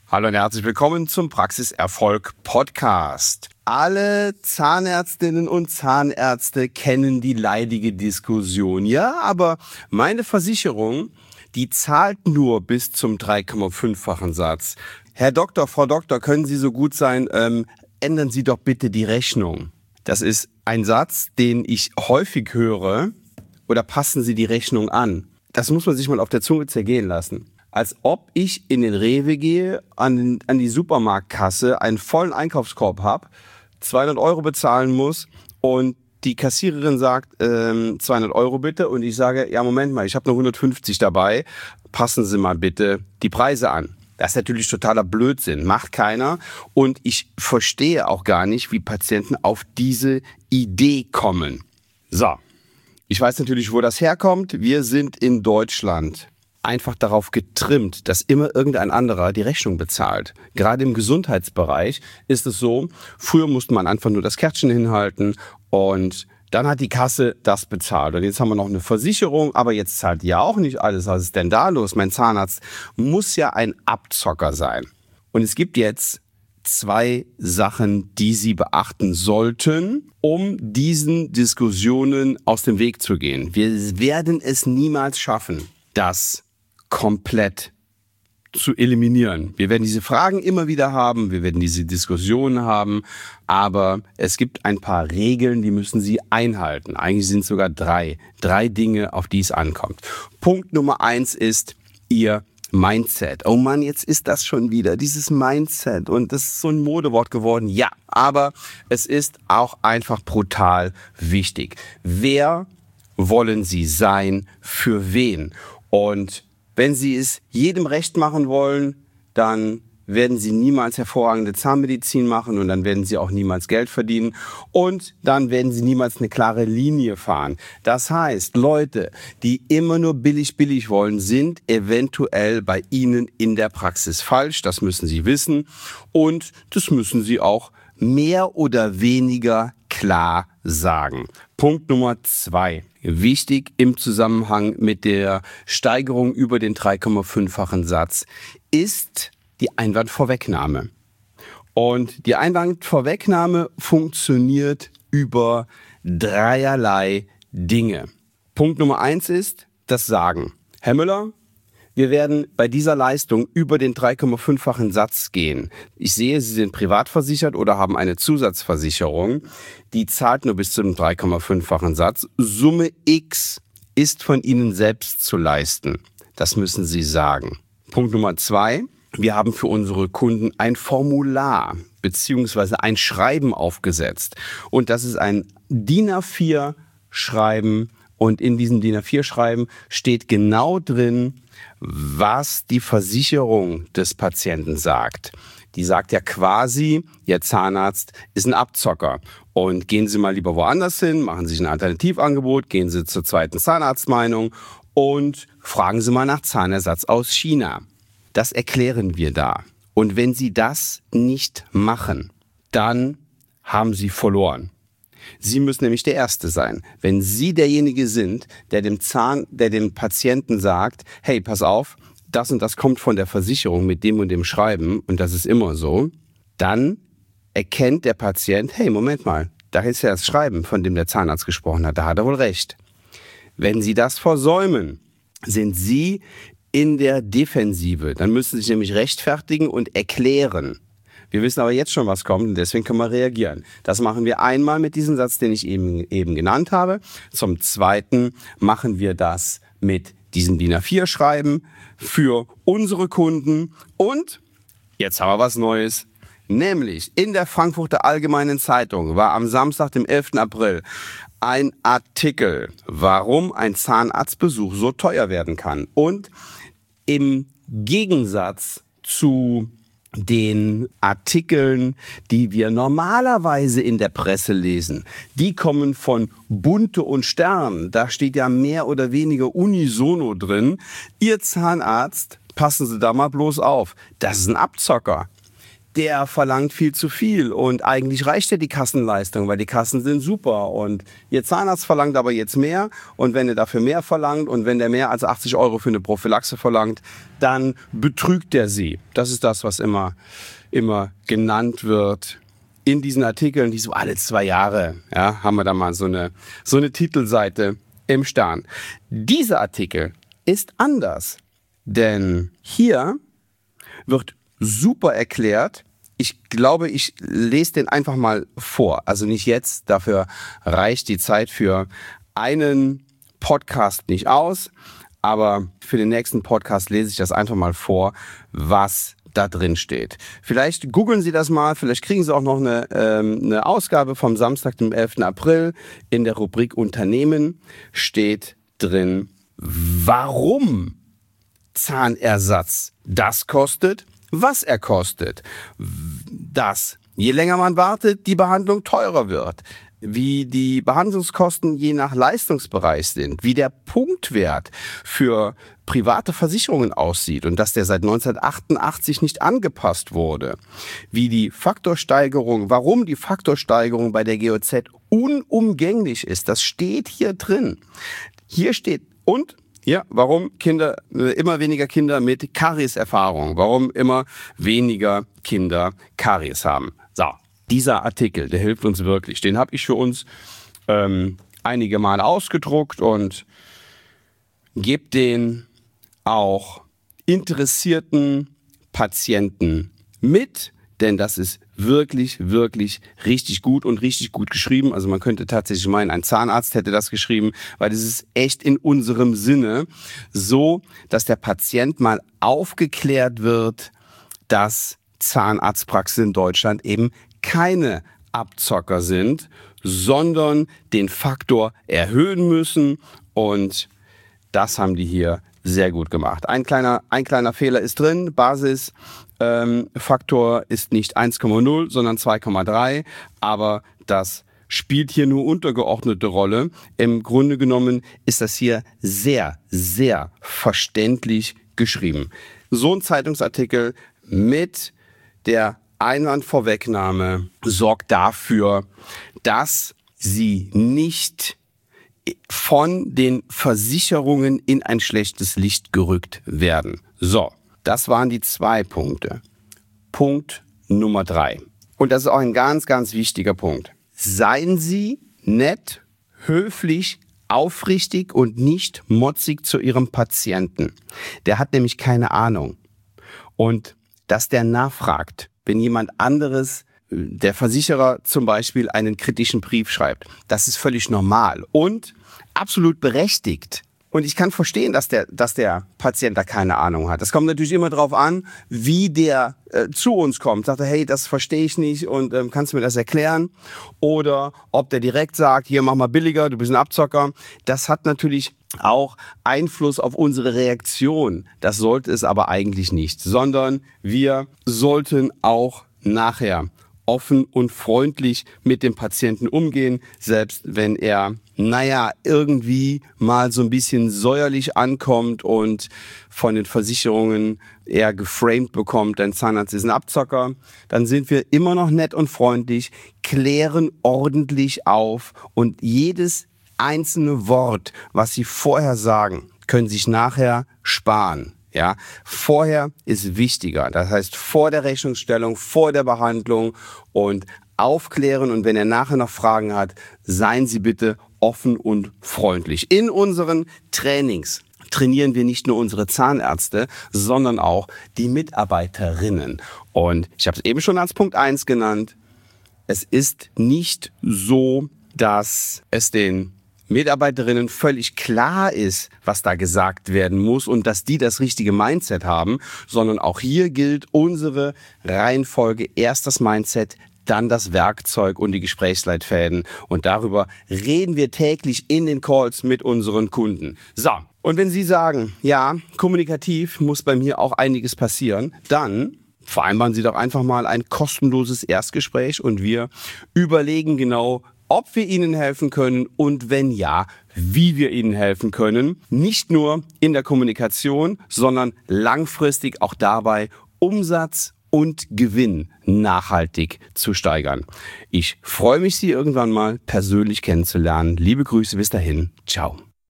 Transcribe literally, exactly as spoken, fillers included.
Hallo und herzlich willkommen zum Praxiserfolg Podcast. Alle Zahnärztinnen und Zahnärzte kennen die leidige Diskussion. Ja, aber meine Versicherung, die zahlt nur bis zum drei Komma fünffachen Satz. Herr Doktor, Frau Doktor, können Sie so gut sein, ähm, ändern Sie doch bitte die Rechnung. Das ist ein Satz, den ich häufig höre. Oder passen Sie die Rechnung an. Das muss man sich mal auf der Zunge zergehen lassen. Als ob ich in den Rewe gehe, an, an die Supermarktkasse, einen vollen Einkaufskorb habe, zweihundert Euro bezahlen muss und die Kassiererin sagt, ähm, zweihundert Euro bitte, und ich sage, ja Moment mal, ich habe nur hundertfünfzig dabei, passen Sie mal bitte die Preise an. Das ist natürlich totaler Blödsinn, macht keiner, und ich verstehe auch gar nicht, wie Patienten auf diese Idee kommen. So, ich weiß natürlich, wo das herkommt. Wir sind in Deutschland einfach darauf getrimmt, dass immer irgendein anderer die Rechnung bezahlt. Gerade im Gesundheitsbereich ist es so, früher musste man einfach nur das Kärtchen hinhalten und dann hat die Kasse das bezahlt. Und jetzt haben wir noch eine Versicherung, aber jetzt zahlt die ja auch nicht alles. Was ist denn da los? Mein Zahnarzt muss ja ein Abzocker sein. Und es gibt jetzt zwei Sachen, die Sie beachten sollten, um diesen Diskussionen aus dem Weg zu gehen. Wir werden es niemals schaffen, das komplett zu eliminieren. Wir werden diese Fragen immer wieder haben, wir werden diese Diskussionen haben, aber es gibt ein paar Regeln, die müssen Sie einhalten. Eigentlich sind es sogar drei. Drei Dinge, auf die es ankommt. Punkt Nummer eins ist Ihr Mindset. Oh Mann, jetzt ist das schon wieder, dieses Mindset. Und das ist so ein Modewort geworden. Ja, aber es ist auch einfach brutal wichtig. Wer wollen Sie sein? Für wen? Und wenn Sie es jedem recht machen wollen, dann werden Sie niemals hervorragende Zahnmedizin machen und dann werden Sie auch niemals Geld verdienen und dann werden Sie niemals eine klare Linie fahren. Das heißt, Leute, die immer nur billig, billig wollen, sind eventuell bei Ihnen in der Praxis falsch. Das müssen Sie wissen und das müssen Sie auch mehr oder weniger klar sagen. Punkt Nummer zwei. Wichtig im Zusammenhang mit der Steigerung über den drei Komma fünffachen Satz ist die Einwandvorwegnahme. Und die Einwandvorwegnahme funktioniert über dreierlei Dinge. Punkt Nummer eins ist das Sagen. Herr Müller, wir werden bei dieser Leistung über den drei Komma fünffachen Satz gehen. Ich sehe, Sie sind privat versichert oder haben eine Zusatzversicherung. Die zahlt nur bis zum drei Komma fünffachen Satz. Summe X ist von Ihnen selbst zu leisten. Das müssen Sie sagen. Punkt Nummer zwei. Wir haben für unsere Kunden ein Formular bzw. ein Schreiben aufgesetzt. Und das ist ein D I N A vier Schreiben. Und in diesem D I N A vier Schreiben steht genau drin, was die Versicherung des Patienten sagt. Die sagt ja quasi, Ihr Zahnarzt ist ein Abzocker. Und gehen Sie mal lieber woanders hin, machen Sie sich ein Alternativangebot, gehen Sie zur zweiten Zahnarztmeinung und fragen Sie mal nach Zahnersatz aus China. Das erklären wir da. Und wenn Sie das nicht machen, dann haben Sie verloren. Sie müssen nämlich der Erste sein. Wenn Sie derjenige sind, der dem Zahn, der dem Patienten sagt, hey, pass auf, das und das kommt von der Versicherung mit dem und dem Schreiben und das ist immer so, dann erkennt der Patient, hey, Moment mal, da ist ja das Schreiben, von dem der Zahnarzt gesprochen hat, da hat er wohl recht. Wenn Sie das versäumen, sind Sie in der Defensive. Dann müssen Sie sich nämlich rechtfertigen und erklären. Wir wissen aber jetzt schon, was kommt und deswegen können wir reagieren. Das machen wir einmal mit diesem Satz, den ich eben, eben genannt habe. Zum Zweiten machen wir das mit diesem D I N A vier Schreiben für unsere Kunden. Und jetzt haben wir was Neues. Nämlich in der Frankfurter Allgemeinen Zeitung war am Samstag, dem elften April, ein Artikel, warum ein Zahnarztbesuch so teuer werden kann. Und im Gegensatz zu den Artikeln, die wir normalerweise in der Presse lesen, die kommen von Bunte und Stern. Da steht ja mehr oder weniger unisono drin. Ihr Zahnarzt, passen Sie da mal bloß auf, das ist ein Abzocker. der verlangt viel zu viel und eigentlich reicht ja die Kassenleistung, weil die Kassen sind super und Ihr Zahnarzt verlangt aber jetzt mehr und wenn er dafür mehr verlangt und wenn der mehr als achtzig Euro für eine Prophylaxe verlangt, dann betrügt er Sie. Das ist das, was immer, immer genannt wird in diesen Artikeln, die so alle zwei Jahre, ja, haben wir da mal so eine, so eine Titelseite im Stern. Dieser Artikel ist anders, denn hier wird super erklärt. Ich glaube, ich lese den einfach mal vor. Also nicht jetzt, dafür reicht die Zeit für einen Podcast nicht aus. Aber für den nächsten Podcast lese ich das einfach mal vor, was da drin steht. Vielleicht googeln Sie das mal, vielleicht kriegen Sie auch noch eine, ähm, eine Ausgabe vom Samstag, dem elften April. In der Rubrik Unternehmen steht drin, warum Zahnersatz das kostet, was er kostet, dass je länger man wartet, die Behandlung teurer wird, wie die Behandlungskosten je nach Leistungsbereich sind, wie der Punktwert für private Versicherungen aussieht und dass der seit neunzehnhundertachtundachtzig nicht angepasst wurde, wie die Faktorsteigerung, warum die Faktorsteigerung bei der G O Z unumgänglich ist, das steht hier drin. Hier steht und ja, warum Kinder, immer weniger Kinder mit Karies-Erfahrung, warum immer weniger Kinder Karies haben. So, dieser Artikel, der hilft uns wirklich. Den habe ich für uns ähm, einige Mal ausgedruckt und gebe den auch interessierten Patienten mit, denn das ist wirklich, wirklich richtig gut und richtig gut geschrieben. Also man könnte tatsächlich meinen, ein Zahnarzt hätte das geschrieben, weil das ist echt in unserem Sinne so, dass der Patient mal aufgeklärt wird, dass Zahnarztpraxen in Deutschland eben keine Abzocker sind, sondern den Faktor erhöhen müssen und das haben die hier sehr gut gemacht. Ein kleiner, ein kleiner Fehler ist drin, Basis Ähm, Faktor ist nicht eins Komma null, sondern zwei Komma drei, aber das spielt hier nur untergeordnete Rolle. Im Grunde genommen ist das hier sehr, sehr verständlich geschrieben. So ein Zeitungsartikel mit der Einwandvorwegnahme sorgt dafür, dass Sie nicht von den Versicherungen in ein schlechtes Licht gerückt werden. So. Das waren die zwei Punkte. Punkt Nummer drei. Und das ist auch ein ganz, ganz wichtiger Punkt. Seien Sie nett, höflich, aufrichtig und nicht motzig zu Ihrem Patienten. Der hat nämlich keine Ahnung. Und dass der nachfragt, wenn jemand anderes, der Versicherer zum Beispiel, einen kritischen Brief schreibt, das ist völlig normal und absolut berechtigt. Und ich kann verstehen, dass der, dass der Patient da keine Ahnung hat. Das kommt natürlich immer darauf an, wie der äh, zu uns kommt. Sagt er, hey, das verstehe ich nicht und ähm, kannst du mir das erklären? Oder ob der direkt sagt, hier, mach mal billiger, du bist ein Abzocker. Das hat natürlich auch Einfluss auf unsere Reaktion. Das sollte es aber eigentlich nicht, sondern wir sollten auch nachher offen und freundlich mit dem Patienten umgehen, selbst wenn er, naja, irgendwie mal so ein bisschen säuerlich ankommt und von den Versicherungen eher geframed bekommt, dein Zahnarzt ist ein Abzocker, dann sind wir immer noch nett und freundlich, klären ordentlich auf und jedes einzelne Wort, was Sie vorher sagen, können sich nachher sparen. Ja, vorher ist wichtiger. Das heißt, vor der Rechnungsstellung, vor der Behandlung und aufklären. Und wenn er nachher noch Fragen hat, seien Sie bitte offen und freundlich. In unseren Trainings trainieren wir nicht nur unsere Zahnärzte, sondern auch die Mitarbeiterinnen. Und ich habe es eben schon als Punkt eins genannt. Es ist nicht so, dass es den Mitarbeiterinnen völlig klar ist, was da gesagt werden muss und dass die das richtige Mindset haben, sondern auch hier gilt unsere Reihenfolge, erst das Mindset, dann das Werkzeug und die Gesprächsleitfäden und darüber reden wir täglich in den Calls mit unseren Kunden. So, und wenn Sie sagen, ja, kommunikativ muss bei mir auch einiges passieren, dann vereinbaren Sie doch einfach mal ein kostenloses Erstgespräch und wir überlegen genau, ob wir Ihnen helfen können und wenn ja, wie wir Ihnen helfen können. Nicht nur in der Kommunikation, sondern langfristig auch dabei, Umsatz und Gewinn nachhaltig zu steigern. Ich freue mich, Sie irgendwann mal persönlich kennenzulernen. Liebe Grüße, bis dahin. Ciao.